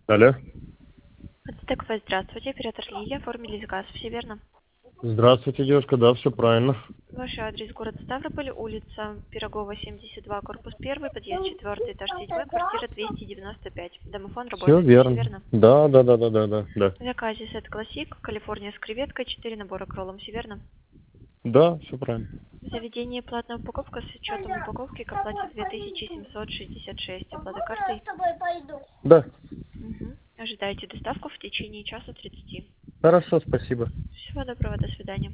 Алло. Ацтек-Фест, здравствуйте, оператор Лилия, оформили заказ, все верно? Здравствуйте, девушка, да, все правильно. Ваш адрес: город Ставрополь, улица Пирогова, 72, корпус 1, подъезд 4, этаж 7, квартира 295. Домофон Все работает, все верно. верно? Да. В заказе сет классик, Калифорния с креветкой, 4 набора к роллам, все верно? Да, все правильно. Заведение платная упаковка с учетом упаковки к оплате 2766. Оплата картой? Да. Угу. Ожидайте доставку в течение часа 30. Хорошо, спасибо. Всего доброго, до свидания.